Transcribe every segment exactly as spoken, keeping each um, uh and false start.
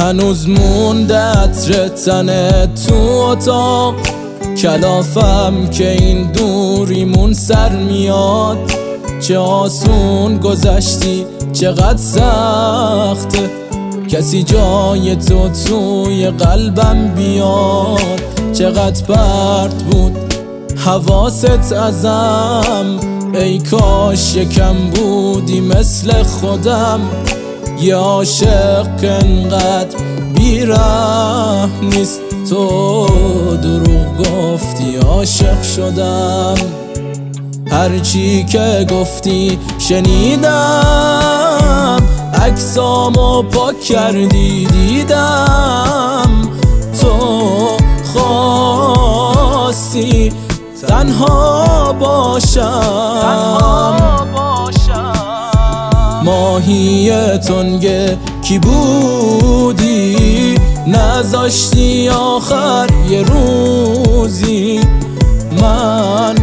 هنوز مونده عطر تنت تو اتاق کلافم که این دوریمون سر میاد. چه آسون گذشتی چقدر سخته کسی جای تو توی قلبم بیاد. چقدر پرت بود حواست ازم ای کاش یکم بودی مثل خودم. یه عاشق که انقدر بی‌رحم نیست تو دروغ گفتی عاشق شدم. هرچی که گفتی شنیدم عکسامو پاک کردی دیدم. تو خواستی تنها باشم ماهی تنگه کی بودی نذاشتی آخر یه روزی من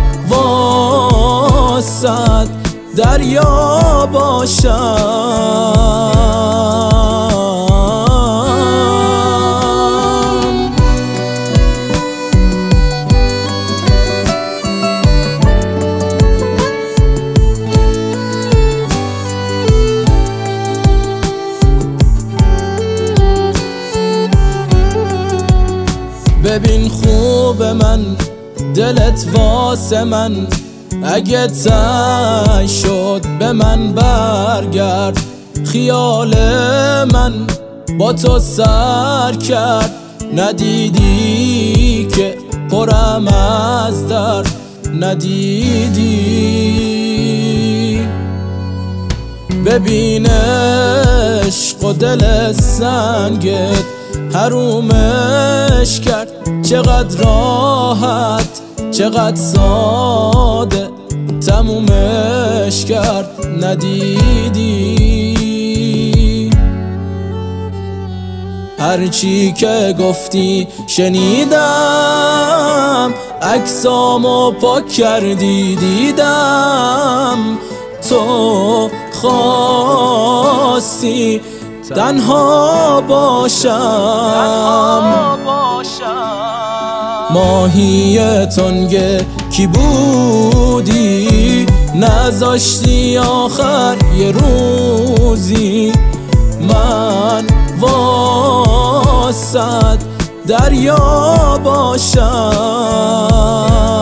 واسد دریا باشم. ببین خوب من دلت واسه من اگه تنگ شد به من برگرد. خیال من با تو سر کرد ندیدی که پرم از درد ندیدی. ببین عشق و دل سنگت حرومش کرد. چقدر راحت چقدر ساده تمومش کرد ندیدی. هرچی که گفتی شنیدم عکسامو پاک کردی دیدم. تو خواستی تنها باشم ماهی تنگه کی بودی نذاشتی آخر یه روزی من واسد دریا باشم.